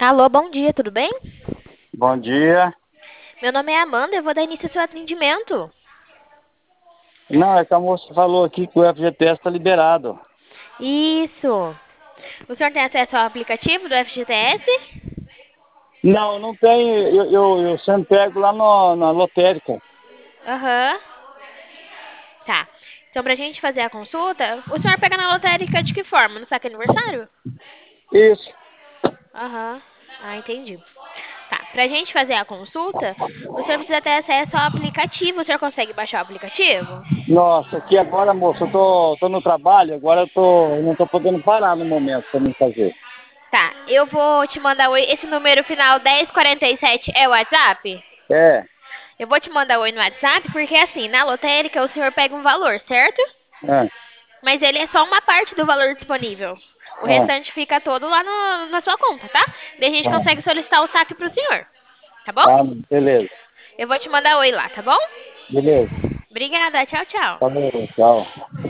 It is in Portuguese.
Alô, bom dia, tudo bem? Bom dia. Meu nome é Amanda, eu vou dar início ao seu atendimento. Não, é que a moça falou aqui que o FGTS está liberado. Isso. O senhor tem acesso ao aplicativo do FGTS? Não, não tem. Eu sempre pego lá na lotérica. Aham. Tá. Então, pra gente fazer a consulta, o senhor pega na lotérica de que forma? No saque aniversário? Isso. Aham. Ah, entendi. Tá. Pra gente fazer a consulta, o senhor precisa ter acesso ao aplicativo. O senhor consegue baixar o aplicativo? Nossa, aqui agora, moça, eu tô no trabalho, agora eu não tô podendo parar no momento para me fazer. Tá. Eu vou te mandar esse número final 1047 é o WhatsApp? É, Eu vou te mandar oi no WhatsApp, porque assim, na lotérica o senhor pega um valor, certo? é, Mas ele é só uma parte do valor disponível. O é, restante fica todo lá na sua conta, tá? Daí a gente consegue é. solicitar o saque pro senhor, tá bom? Tá, beleza, Eu vou te mandar oi lá, tá bom? beleza. Obrigada, tchau, tchau. Falou, tchau.